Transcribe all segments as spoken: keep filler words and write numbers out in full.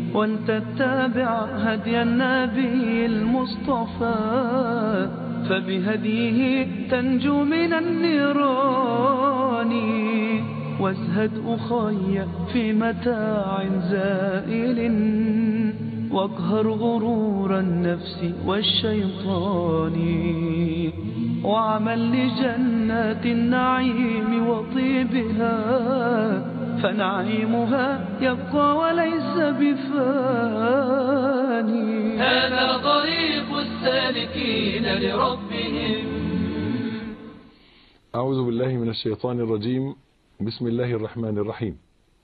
وأن تتبع هدي النبي المصطفى، فبهديه تنجو من النيران. وازهد أخي في متاع زائل، واقهر غرور النفس والشيطان، وعمل لجنات النعيم وطيبها، فنعيمها يبقى وليس بفاني. هذا طريق السالكين لربهم. أعوذ بالله من الشيطان الرجيم. بسم الله الرحمن الرحيم.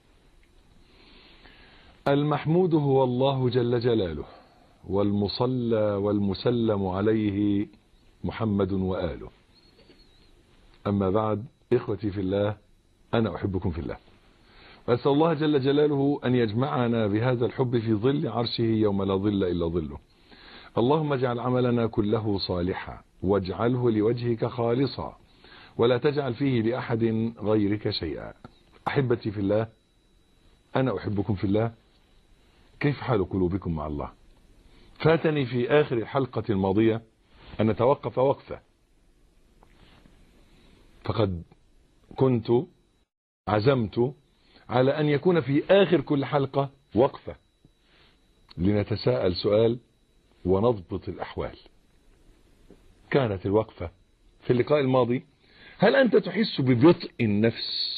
المحمود هو الله جل جلاله، والمصلى والمسلم عليه محمد وآله. أما بعد، إخوتي في الله، أنا أحبكم في الله، وأسأل الله جل جلاله أن يجمعنا بهذا الحب في ظل عرشه يوم لا ظل إلا ظله. اللهم اجعل عملنا كله صالحا، واجعله لوجهك خالصا، ولا تجعل فيه لأحد غيرك شيئا. أحبتي في الله، أنا أحبكم في الله. كيف حال قلوبكم مع الله؟ فاتني في آخر الحلقة الماضية أن نتوقف وقفة، فقد كنت عزمت على أن يكون في آخر كل حلقة وقفة لنتساءل سؤال ونضبط الأحوال. كانت الوقفة في اللقاء الماضي: هل أنت تحس ببطء النفس،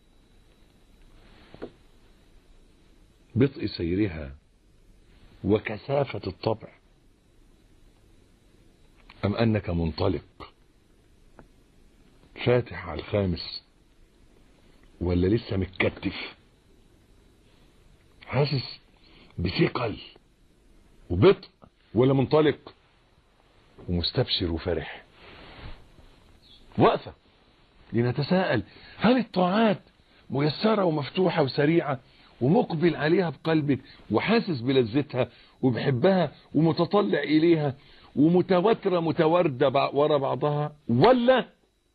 بطء سيرها وكثافة الطبع، أم أنك منطلق فاتح على الخامس، ولا لسه متكتف حاسس بثقل وبطء، ولا منطلق ومستبشر وفرح؟ وقفة لنتساءل: هل الطاعات ميسرة ومفتوحة وسريعة ومقبل عليها بقلبك وحاسس بلذتها وبحبها ومتطلع إليها ومتوترة متوردة ورا بعضها، ولا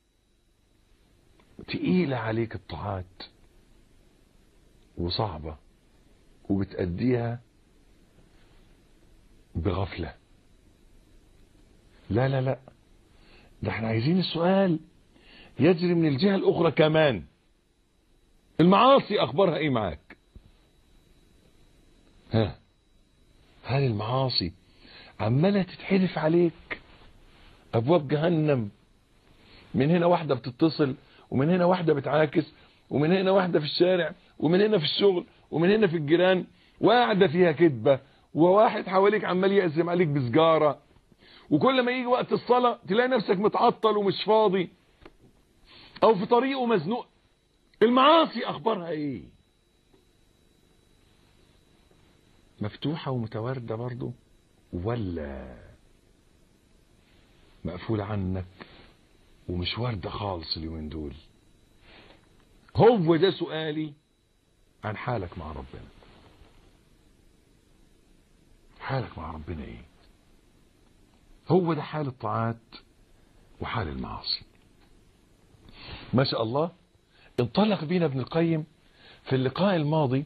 تقيلة عليك الطاعات وصعبة وبتأديها بغفلة؟ لا لا لا، ده احنا عايزين السؤال يجري من الجهة الأخرى كمان. المعاصي أخبارها إيه معاك؟ ها، هل المعاصي عمالة تتحدف عليك أبواب جهنم؟ من هنا واحدة بتتصل، ومن هنا واحدة بتعاكس، ومن هنا واحدة في الشارع، ومن هنا في الشغل، ومن هنا في الجيران، وقاعدة فيها كذبة، وواحد حواليك عمال يقسم عليك بسجارة، وكل ما يجي وقت الصلاة تلاقي نفسك متعطل ومش فاضي، او في طريقه مزنوق. المعاصي اخبارها ايه؟ مفتوحة ومتواردة برضو، ولا مقفولة عنك ومش واردة خالص اليومين دول؟ هو ده سؤالي عن حالك مع ربنا. حالك مع ربنا ايه؟ هو ده حال الطاعات وحال المعاصي. ما شاء الله، انطلق بينا ابن القيم في اللقاء الماضي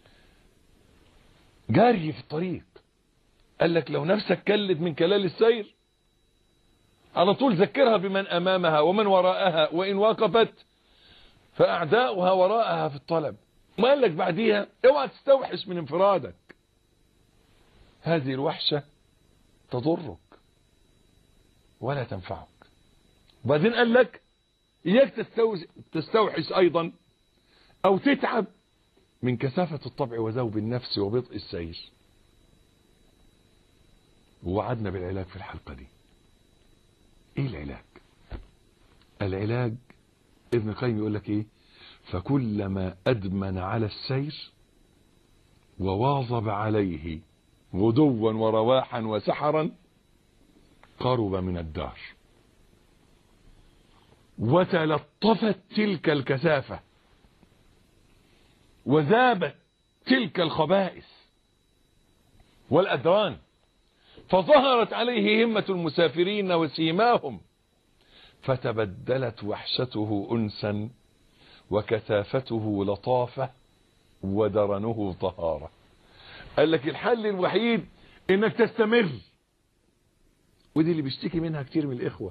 جاري في الطريق. قال لك: لو نفسك كلت من كلال السير، على طول ذكرها بمن أمامها ومن وراءها، وإن وقفت فأعداؤها وراءها في الطلب. ما قال لك بعديها: اوعى تستوحش من انفرادك، هذه الوحشة تضرك ولا تنفعك. وبعدين قال لك: إياك تستوحش أيضا أو تتعب من كثافة الطبع وذوب النفس وبطء السير. ووعدنا بالعلاج في الحلقة دي. إيه العلاج؟ العلاج ابن القيم يقول لك إيه: فكلما أدمن على السير وواظب عليه غدوا ورواحا وسحرا قرب من الدار، وتلطفت تلك الكثافة وذابت تلك الخبائث والأدران، فظهرت عليه همة المسافرين وسيماهم، فتبدلت وحشته أنسا وكثافته لطافة ودرنه طهارة. قال لك الحل الوحيد انك تستمر، ودي اللي بيشتكي منها كتير من الاخوة.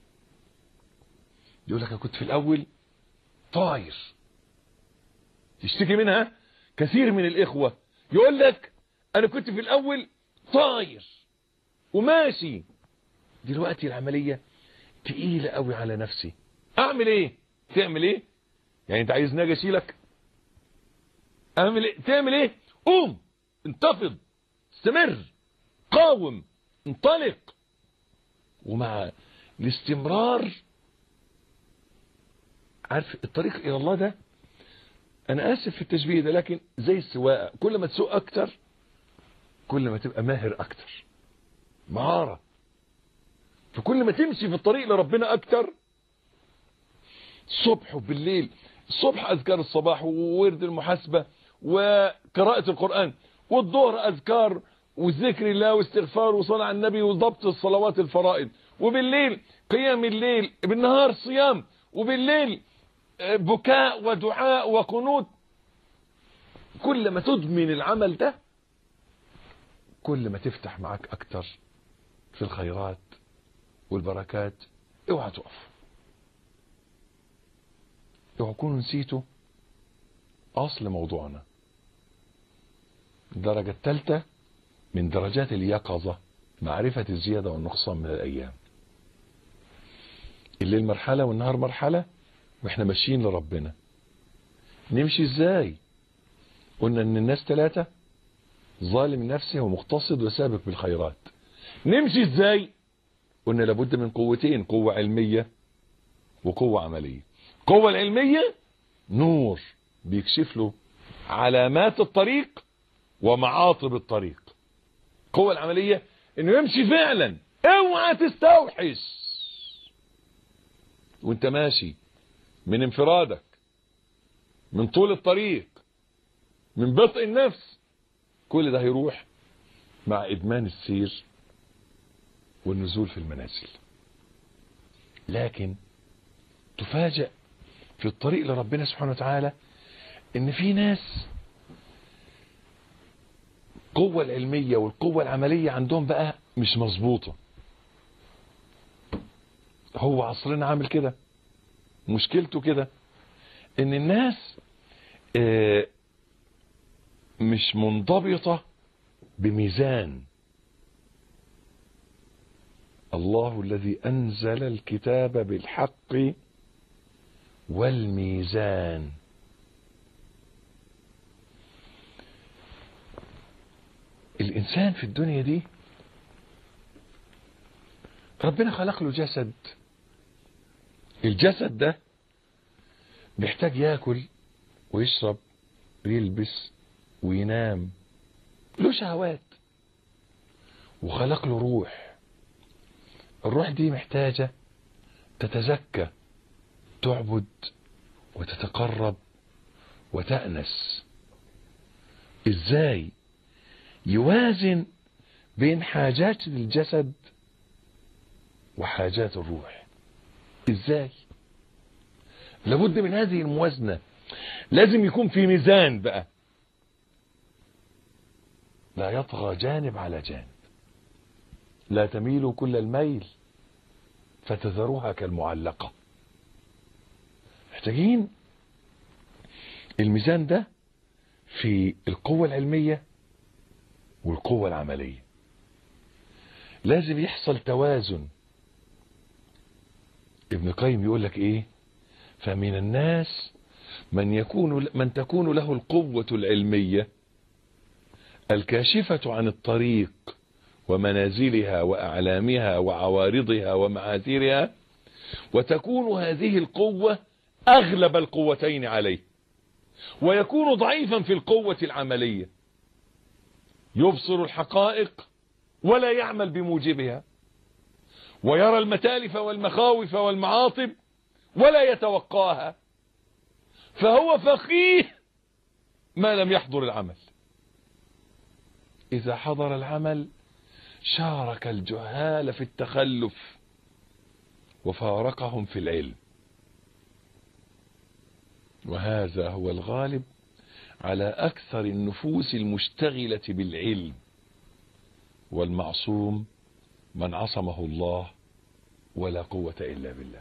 يقول لك انا كنت في الاول طاير، يشتكي منها كثير من الاخوة. يقول لك انا كنت في الاول طاير وماشي، دلوقتي العملية تقيلة قوي على نفسي، اعمل ايه؟ تعمل ايه؟ يعني انت عايز ناجي اشيلك؟ اعمل ايه؟ تعمل ايه؟ قوم، انتفض، استمر، قاوم، انطلق. ومع الاستمرار، عارف الطريق الى الله ده، انا اسف في التشبيه ده، لكن زي السواقه، كل ما تسوق اكتر كل ما تبقى ماهر اكتر، مهاره. فكل ما تمشي في الطريق لربنا اكتر، الصبح وبالليل، الصبح اذكار الصباح وورد المحاسبه وقراءه القران، والظهر اذكار وذكر الله واستغفار وصلاة على النبي وضبط الصلوات الفرائض، وبالليل قيام الليل، بالنهار صيام، وبالليل بكاء ودعاء وقنوت. كل ما تدمن العمل ده كل ما تفتح معاك اكتر في الخيرات والبركات. اوعى تقف، اوعى تكونوا نسيتوا اصل موضوعنا. الدرجة الثالثة من درجات اليقظة معرفة الزيادة والنقصان من الايام. الليل مرحلة والنهار مرحلة، واحنا ماشيين لربنا. نمشي ازاي؟ قلنا ان الناس ثلاثة: ظالم نفسه ومقتصد وسابق بالخيرات. نمشي ازاي؟ قلنا لابد من قوتين: قوة علمية وقوة عملية. القوة العلمية نور بيكشف له علامات الطريق ومعاطب الطريق. القوة العملية انه يمشي فعلا. اوعى تستوحش وانت ماشي من انفرادك، من طول الطريق، من بطء النفس. كل ده هيروح مع ادمان السير والنزول في المنازل. لكن تفاجأ في الطريق لربنا سبحانه وتعالى ان في ناس القوة العلمية والقوة العملية عندهم بقى مش مظبوطة. هو عصرنا عامل كده، مشكلته كده ان الناس اه مش منضبطة بميزان. الله الذي انزل الكتاب بالحق والميزان. الانسان في الدنيا دي ربنا خلق له جسد. الجسد ده بيحتاج ياكل ويشرب ويلبس وينام، له شهوات. وخلق له روح. الروح دي محتاجة تتزكى، تعبد وتتقرب وتأنس. ازاي يوازن بين حاجات الجسد وحاجات الروح؟ ازاي؟ لابد من هذه الموازنة. لازم يكون في ميزان بقى، لا يطغى جانب على جانب. لا تميلوا كل الميل فتذروها كالمعلقة. محتاجين الميزان ده في القوة العلمية والقوة العملية. لازم يحصل توازن. ابن القيم يقول لك ايه؟ فمن الناس من يكون من تكون له القوة العلمية الكاشفة عن الطريق ومنازلها وأعلامها وعوارضها ومعاذيرها، وتكون هذه القوة أغلب القوتين عليه، ويكون ضعيفا في القوة العملية. يبصر الحقائق ولا يعمل بموجبها، ويرى المتالف والمخاوف والمعاطب ولا يتوقاها، فهو فقيه ما لم يحضر العمل. إذا حضر العمل شارك الجهال في التخلف وفارقهم في العلم. وهذا هو الغالب على أكثر النفوس المشتغلة بالعلم، والمعصوم من عصمه الله ولا قوة إلا بالله.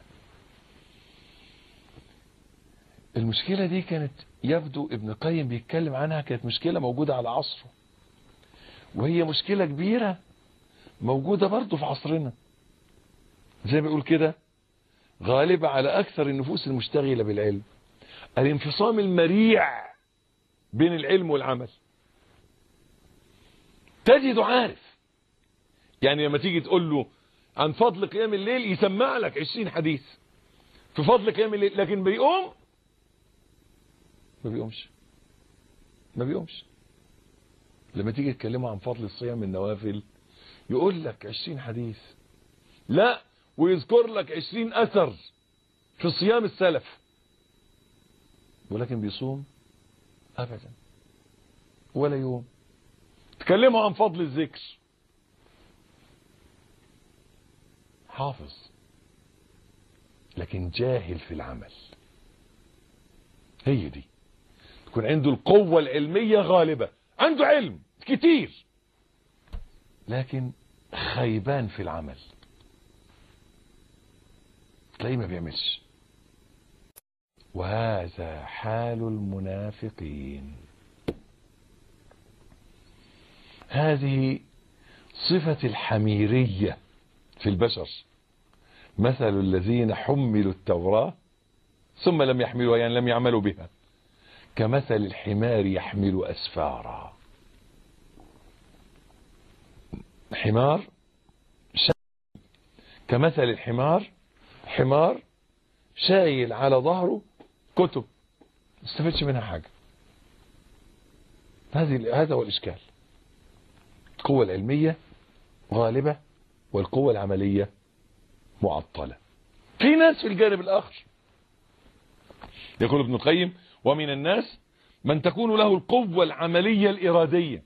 المشكلة دي كانت يبدو ابن القيم بيتكلم عنها، كانت مشكلة موجودة على عصره، وهي مشكلة كبيرة موجودة برضه في عصرنا، زي ما يقول كده غالبة على أكثر النفوس المشتغلة بالعلم، الانفصام المريع بين العلم والعمل. تجده عارف، يعني لما تيجي تقول له عن فضل قيام الليل يسمع لك عشرين حديث في فضل قيام الليل، لكن بيقوم ما بيقومش ما بيقومش لما تيجي تكلمه عن فضل الصيام النوافل يقول لك عشرين حديث، لا ويذكر لك عشرين أثر في صيام السلف، ولكن بيصوم أبدا ولا يوم. تكلموا عن فضل الذكر، حافظ لكن جاهل في العمل. هي دي تكون عنده القوة العلمية غالبة، عنده علم كتير لكن خيبان في العمل، تلاقيه ما بيعملش. وهذا حال المنافقين. هذه صفة الحميرية في البشر. مثل الذين حملوا التوراة ثم لم يحملوها، يعني لم يعملوا بها، كمثل الحمار يحمل أسفارا. حمار كمثل الحمار، حمار شايل على ظهره كتب ما استفدش منها حاجة. هذه هذا هو الإشكال. القوة العلمية غالبة والقوة العملية معطلة. في ناس في الجانب الآخر يقول ابن القيم: ومن الناس من تكون له القوة العملية الإرادية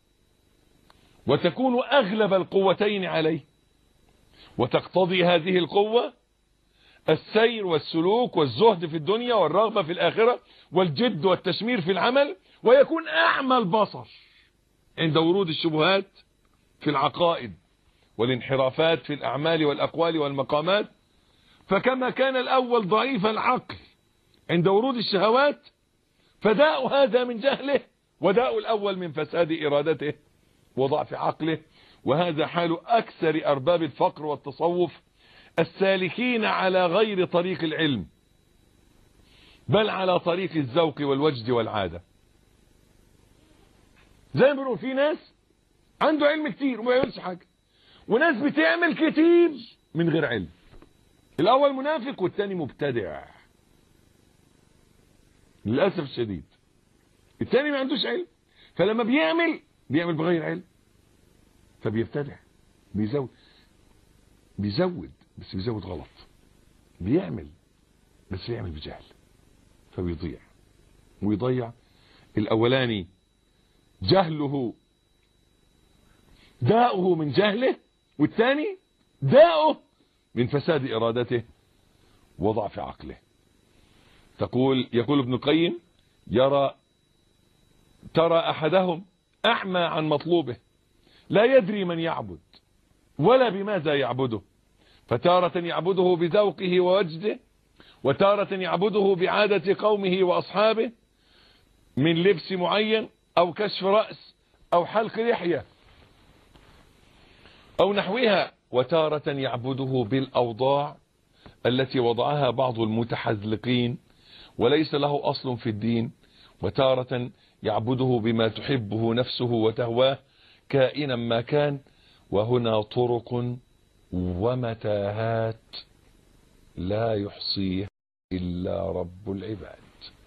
وتكون أغلب القوتين عليه، وتقتضي هذه القوة السير والسلوك والزهد في الدنيا والرغبة في الآخرة والجد والتشمير في العمل، ويكون أعمى البصر عند ورود الشبهات في العقائد والانحرافات في الأعمال والأقوال والمقامات. فكما كان الأول ضعيف العقل عند ورود الشهوات، فداء هذا من جهله، وداء الأول من فساد إرادته وضعف عقله. وهذا حال أكثر أرباب الفقر والتصوف السالكين على غير طريق العلم، بل على طريق الذوق والوجد والعادة. زي ما بنقول في ناس عنده علم كتير وما يعملش حاجة، وناس بتعمل كتير من غير علم. الأول منافق والتاني مبتدع للأسف الشديد. التاني ما عندوش علم، فلما بيعمل بيعمل بغير علم فبيبتدع، بيزود بيزود بس بيزود غلط، بيعمل بس بيعمل بجهل فبيضيع ويضيع. الأولاني جهله داؤه من جهله، والثاني داؤه من فساد إرادته وضعف عقله. تقول يقول ابن القيم: يرى ترى أحدهم أعمى عن مطلوبه، لا يدري من يعبد ولا بماذا يعبده، فتارة يعبده بذوقه ووجده، وتارة يعبده بعادة قومه وأصحابه من لبس معين أو كشف رأس أو حلق لحية أو نحوها، وتارة يعبده بالأوضاع التي وضعها بعض المتحذلقين وليس له أصل في الدين، وتارة يعبده بما تحبه نفسه وتهواه كائنا ما كان. وهنا طرق ومتاهات لا يحصيها إلا رب العباد.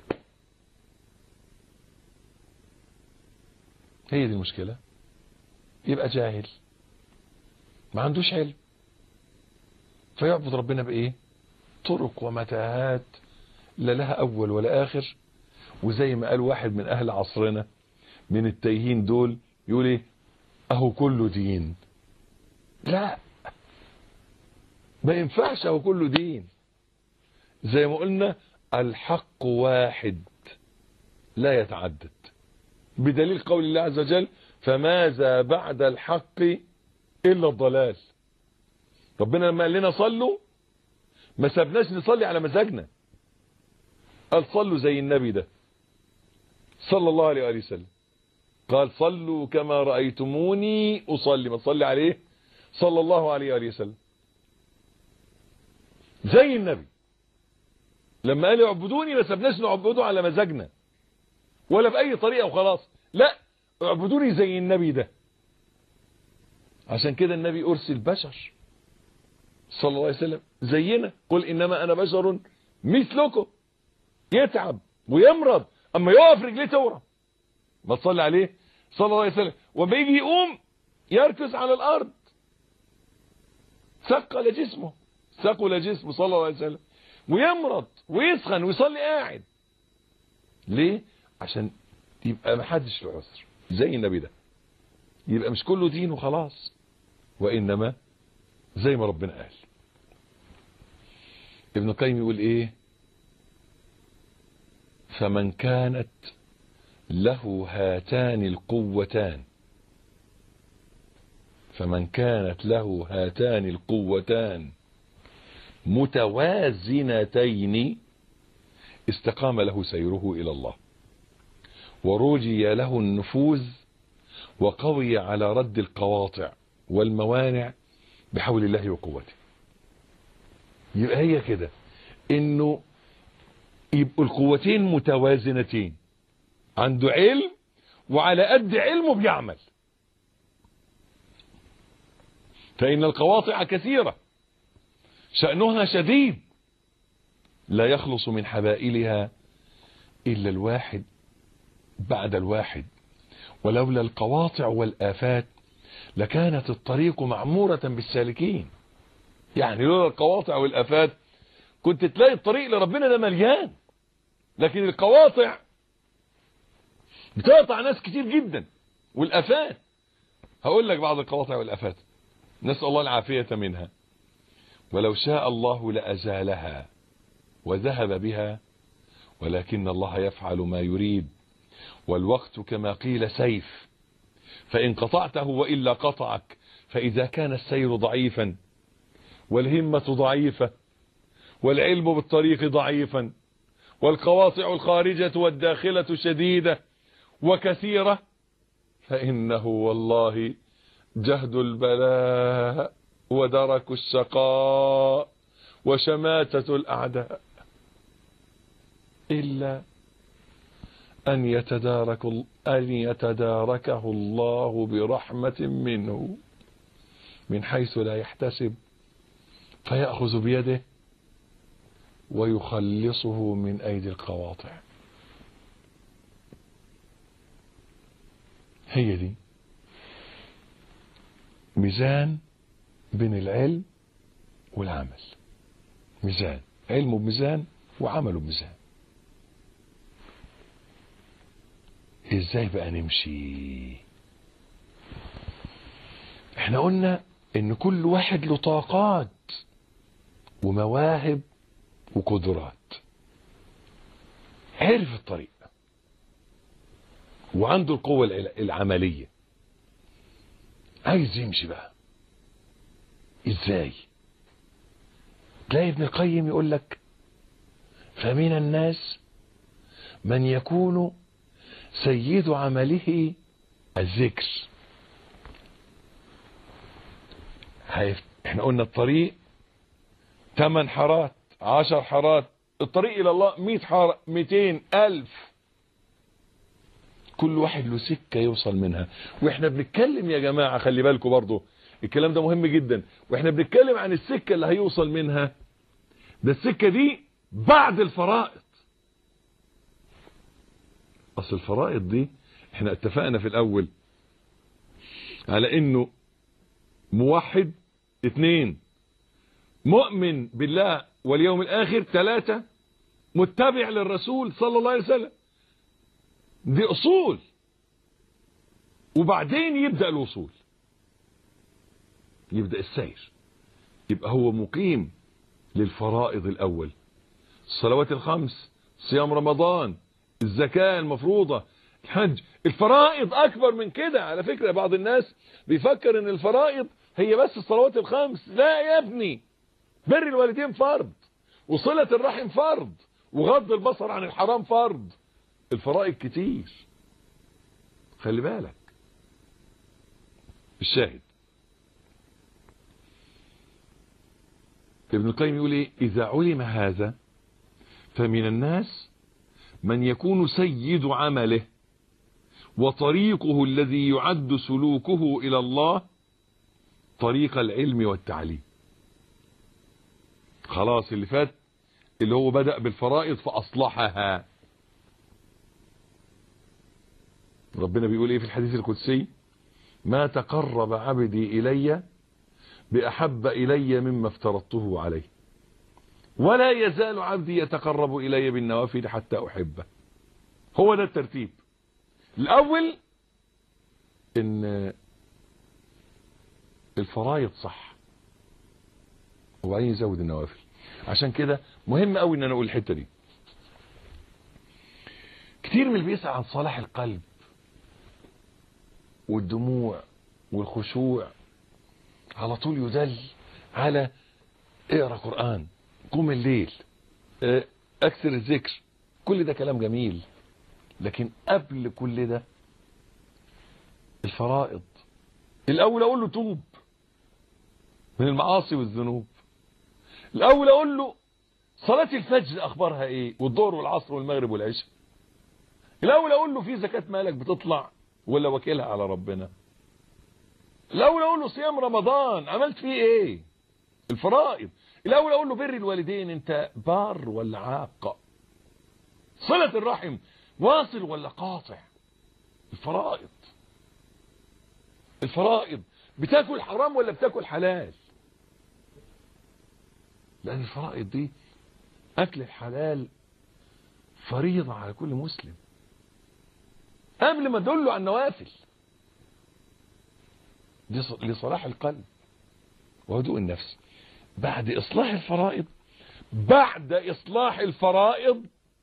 هي دي المشكلة. يبقى جاهل ما عندوش علم، فيعبد ربنا بإيه؟ طرق ومتاهات لا لها أول ولا آخر. وزي ما قال واحد من أهل عصرنا من التايهين دول، يقول إيه؟ أهو كله دين. لا، ما ينفعش أهو كله دين. زي ما قلنا الحق واحد لا يتعدد، بدليل قول الله عز وجل فماذا بعد الحق إلا الضلال. ربنا لما قال لنا صلوا ما سابناش نصلي على مزاجنا، قال صلوا زي النبي ده صلى الله عليه وآله وسلم، قال صلوا كما رأيتموني أصلي، ما تصلي عليه صلى الله عليه وآله وسلم زي النبي. لما قال اعبدوني ما سابناش نعبده على مزاجنا ولا بأي طريقة وخلاص، لا اعبدوني زي النبي ده. عشان كده النبي أرسل بشر صلى الله عليه وسلم زينا، قل إنما أنا بشر مثلكم، يتعب ويمرض أما يقف رجليه تورم، ما تصلي عليه صلى الله عليه وسلم. وما يجي يقوم يركز على الأرض، ثقل جسمه ثقل جسمه صلى الله عليه وسلم، ويمرض ويسخن ويصلي قاعد. ليه؟ عشان يبقى ما حدش له عذر زي النبي ده، يبقى مش كله دين وخلاص، وإنما زي ما ربنا قال. ابن القيم يقول ايه؟ فمن كانت له هاتان القوتان فمن كانت له هاتان القوتان متوازنتين استقام له سيره إلى الله، ورجي له النفوذ، وقوي على رد القواطع والموانع بحول الله وقوته. يبقى هي كده، انه يبقوا القوتين متوازنتين، عنده علم وعلى قد علمه بيعمل. فإن القواطع كثيرة شأنها شديد لا يخلص من حبائلها إلا الواحد بعد الواحد، ولولا القواطع والآفات لكانت الطريق معمورة بالسالكين. يعني لولا القواطع والآفات كنت تلاقي الطريق لربنا ده مليان، لكن القواطع بتقطع ناس كتير جدا، والآفات هقول لك بعض القواطع والآفات نسأل الله العافية منها. ولو شاء الله لأزالها وذهب بها، ولكن الله يفعل ما يريد، والوقت كما قيل سيف، فإن قطعته وإلا قطعك. فإذا كان السير ضعيفا والهمة ضعيفة والعلم بالطريق ضعيفا والقواطع الخارجة والداخلة شديدة وكثيرة، فإنه والله جهد البلاء ودرك الشقاء وشماتة الأعداء، إلا أن يتدارك أن يتداركه الله برحمة منه من حيث لا يحتسب، فيأخذ بيده ويخلصه من أيدي القواطع. هي دي ميزان بين العلم والعمل، ميزان علمه بميزان وعمله بميزان. ازاي بقى نمشي؟ احنا قلنا ان كل واحد له طاقات ومواهب وقدرات، عرف الطريق وعنده القوة العملية، عايز يمشي بقى ازاي؟ تلاقي ابن القيم يقول لك فمن الناس من يكون سيد عمله الذكر. احنا قلنا الطريق ثمان حارات، عشر حارات، الطريق الى الله مئة حارة، مئتين، الف، كل واحد له سكة يوصل منها. واحنا بنتكلم يا جماعة خلي بالكم برضو الكلام ده مهم جدا، واحنا بنتكلم عن السكة اللي هيوصل منها، ده السكة دي بعد الفرائض. اصل الفرائض دي احنا اتفقنا في الاول على انه موحد، اثنين مؤمن بالله واليوم الاخر، ثلاثة متبع للرسول صلى الله عليه وسلم. دي اصول، وبعدين يبدأ الوصول، يبدأ السير. يبقى هو مقيم للفرائض الاول، الصلوات الخمس، صيام رمضان، الزكاة المفروضة، الحج، الفرائض اكبر من كده. على فكرة بعض الناس بيفكر ان الفرائض هي بس الصلوات الخمس. لا يا ابني، بر الوالدين فرض، وصلة الرحم فرض، وغض البصر عن الحرام فرض. الفرائض كتير، خلي بالك. الشاهد ابن القيم يقول ايه؟ اذا علم هذا فمن الناس من يكون سيد عمله وطريقه الذي يعد سلوكه الى الله طريق العلم والتعليم. خلاص اللي فات اللي هو بدأ بالفرائض فأصلحها. ربنا بيقول ايه في الحديث القدسي؟ ما تقرب عبدي إلي بأحب إلي مما افترضته عليه ولا يزال عبدي يتقرب إلي بالنوافل حتى أحبه. هو ده الترتيب. الأول إن الفرائض صح وبعدين يزود النوافل. عشان كده مهم قوي ان انا اقول الحته دي. كتير من اللي بيسعى عن صلاح القلب والدموع والخشوع على طول يدل على اقرا قرآن، قوم الليل، اكثر الذكر. كل ده كلام جميل، لكن قبل كل ده الفرائض. الاول اقول له توب من المعاصي والذنوب. الاول اقول له صلاة الفجر اخبارها ايه، والظهر والعصر والمغرب والعشاء. الاول اقول له في زكاة مالك بتطلع ولا وكيلها على ربنا. الاول اقول له صيام رمضان عملت فيه ايه، الفرائض. الاول اقول له بر الوالدين انت بار ولا عاق. صلة الرحم واصل ولا قاطع. الفرائض. الفرائض بتاكل حرام ولا بتاكل حلال. لأن الفرائض دي أكل الحلال فريضة على كل مسلم قبل ما تدله على النوافل. دي لصلاح القلب وهدوء النفس. بعد إصلاح الفرائض بعد إصلاح الفرائض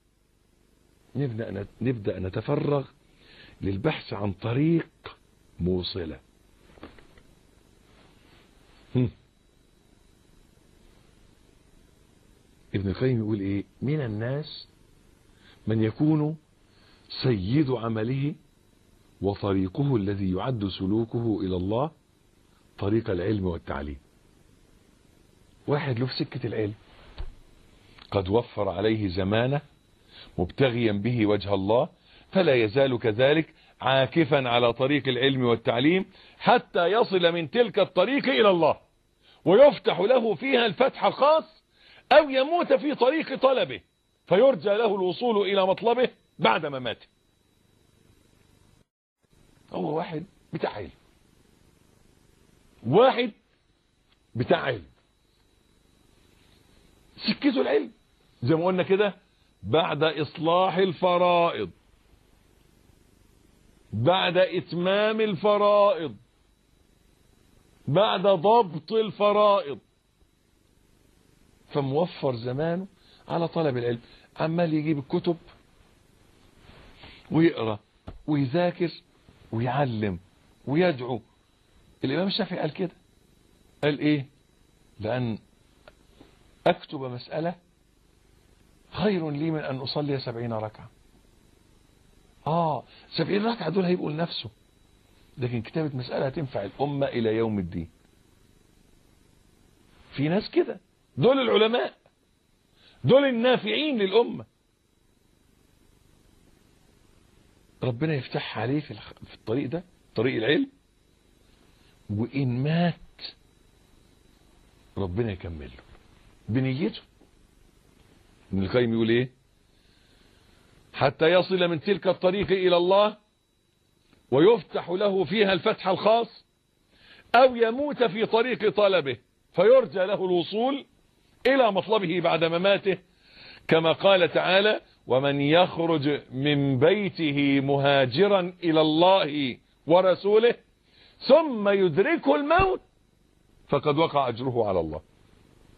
نبدأ نبدأ نتفرغ للبحث عن طريق موصلة. هم. ابن القيم يقول ايه؟ من الناس من يكون سيد عمله وطريقه الذي يعد سلوكه الى الله طريق العلم والتعليم. واحد له في سكة العلم قد وفر عليه زمانه مبتغيا به وجه الله فلا يزال كذلك عاكفا على طريق العلم والتعليم حتى يصل من تلك الطريق الى الله ويفتح له فيها الفتح الخاص او يموت في طريق طلبه فيرجى له الوصول الى مطلبه بعد مماته. هو واحد بتاع علم، واحد بتاع علم سكته العلم زي ما قلنا كده. بعد اصلاح الفرائض بعد اتمام الفرائض بعد ضبط الفرائض فموفر زمانه على طلب العلم. عمال يجيب الكتب ويقرأ ويذاكر ويعلم ويدعو. الإمام الشافعي قال كده، قال ايه؟ لأن أكتب مسألة خير لي من أن أصلي سبعين ركعة. آه سبعين ركعة دول هيبقوا لنفسه، لكن كتابة مسألة هتنفع الأمة إلى يوم الدين. في ناس كده، دول العلماء، دول النافعين للأمة. ربنا يفتح عليه في الطريق ده، طريق العلم، وإن مات ربنا يكمله بنيته. ابن القيم يقول ايه؟ حتى يصل من تلك الطريق إلى الله ويفتح له فيها الفتح الخاص أو يموت في طريق طلبه فيرجى له الوصول إلى مطلبه بعد مماته، كما قال تعالى: ومن يخرج من بيته مهاجرا إلى الله ورسوله ثم يدركه الموت فقد وقع أجره على الله.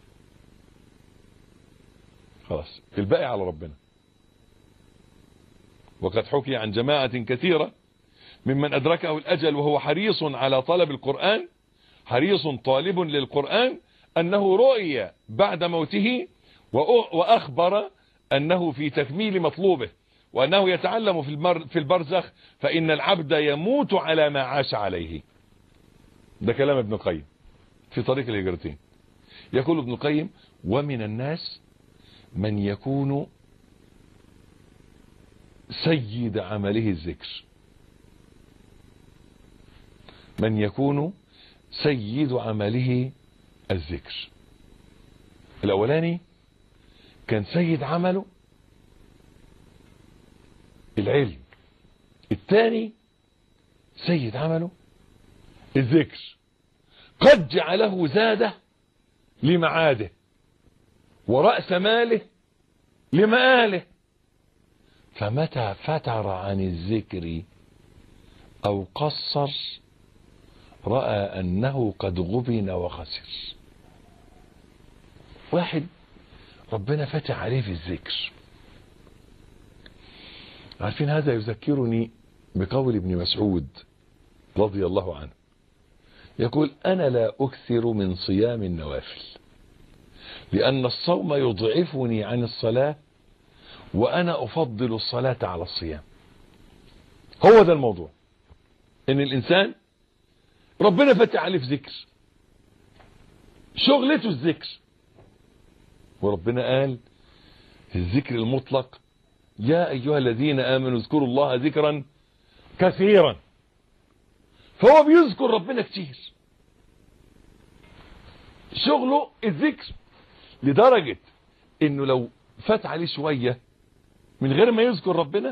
خلاص الباقي على ربنا. وقد حكي عن جماعة كثيرة ممن أدركه الأجل وهو حريص على طلب القرآن، حريص طالب للقرآن، أنه رؤي بعد موته وأخبر أنه في تكميل مطلوبه، وأنه يتعلم في البرزخ، فإن العبد يموت على ما عاش عليه. ده كلام ابن القيم في طريق الهجرتين. يقول ابن القيم: ومن الناس من يكون سيد عمله الذكر، من يكون سيد عمله الذكر. الأولاني كان سيد عمله العلم، الثاني سيد عمله الذكر. قد جعله زاده لمعاده ورأس ماله لمآله، فمتى فتر عن الذكر أو قصر رأى أنه قد غبن وخسر. واحد ربنا فتح عليه في الذكر. عارفين هذا يذكرني بقول ابن مسعود رضي الله عنه، يقول: أنا لا أكثر من صيام النوافل لأن الصوم يضعفني عن الصلاة، وأنا أفضل الصلاة على الصيام. هو ده الموضوع، إن الإنسان ربنا فتح عليه في ذكر، شغلته الذكر، وربنا قال في الذكر المطلق: يا أيها الذين آمنوا اذكروا الله ذكرا كثيرا. فهو بيذكر ربنا كتير، شغله الذكر، لدرجة انه لو فات عليه شوية من غير ما يذكر ربنا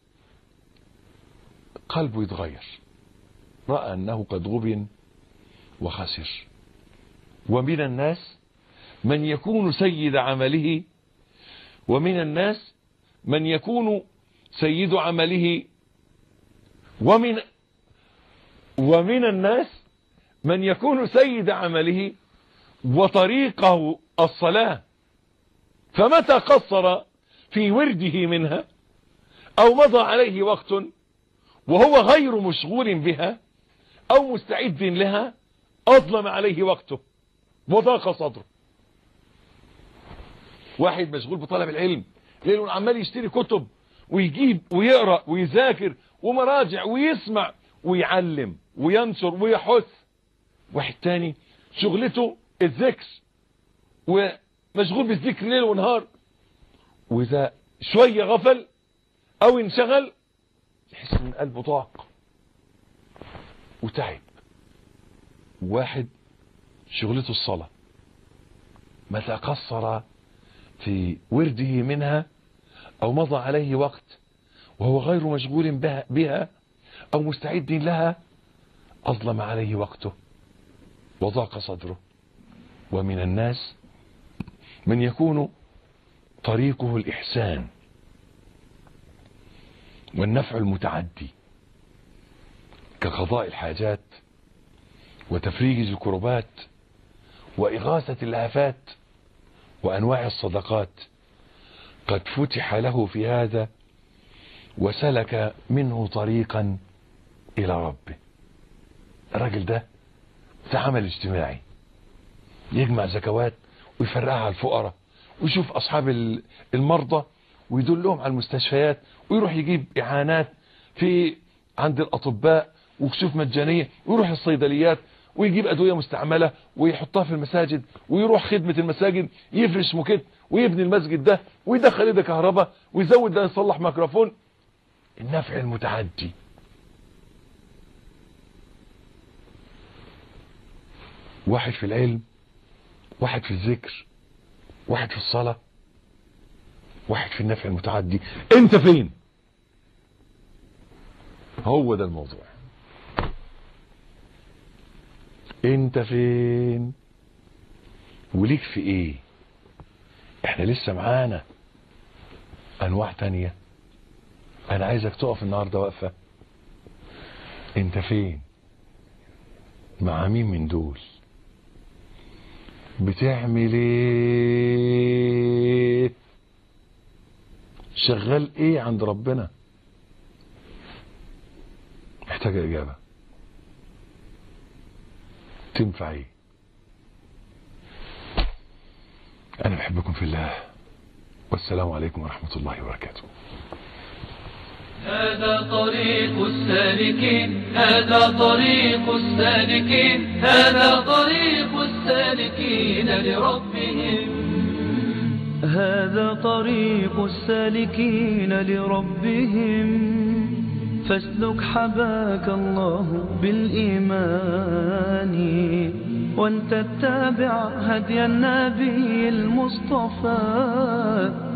قلبه يتغير، رأى انه قد غبن وخسر. ومن الناس من يكون سيد عمله، ومن الناس من يكون سيد عمله ومن ومن الناس من يكون سيد عمله وطريقه الصلاة، فمتى قصر في ورده منها أو مضى عليه وقت وهو غير مشغول بها أو مستعد لها أظلم عليه وقته وضاق صدره. واحد مشغول بطلب العلم، لأنه عمال يشتري كتب ويجيب ويقرأ ويذاكر ومراجع ويسمع ويعلم وينشر ويحث. واحد تاني شغلته الذكر ومشغول بالذكر ليل ونهار، وإذا شوية غفل أو انشغل يحس ان قلبه ضاق وتعب. واحد شغلته الصلاة، متى قصر في ورده منها أو مضى عليه وقت وهو غير مشغول بها, بها أو مستعد لها أظلم عليه وقته وضاق صدره. ومن الناس من يكون طريقه الإحسان والنفع المتعدي كقضاء الحاجات وتفريج الكربات وإغاثة اللهفات وأنواع الصدقات، قد فتح له في هذا وسلك منه طريقا إلى ربه. الراجل ده ده عمل اجتماعي، يجمع زكوات ويفرقها على الفقراء ويشوف أصحاب المرضى ويدلهم على المستشفيات، ويروح يجيب إعانات في عند الأطباء وكشوف مجانية، ويروح الصيدليات ويجيب أدوية مستعملة ويحطها في المساجد، ويروح خدمة المساجد يفرش موكيت ويبني المسجد ده ويدخل ده كهرباء ويزود ده يصلح ميكروفون. النفع المتعدي. واحد في العلم، واحد في الذكر، واحد في الصلاة، واحد في النفع المتعدي. انت فين؟ هو ده الموضوع. انت فين وليك في ايه؟ احنا لسه معانا انواع تانية. انا عايزك تقف النهاردة وقفة. انت فين؟ مع مين من دول؟ بتعمل ايه؟ شغال ايه عند ربنا؟ محتاجة إجابة. تنفع إيه؟ أنا بحبكم في الله، والسلام عليكم ورحمة الله وبركاته. هذا طريق السالكين، هذا طريق السالكين، هذا طريق السالكين لربهم. هذا طريق السالكين لربهم، فاسلك حباك الله بالإيمان، وان تتبع هدي النبي المصطفى.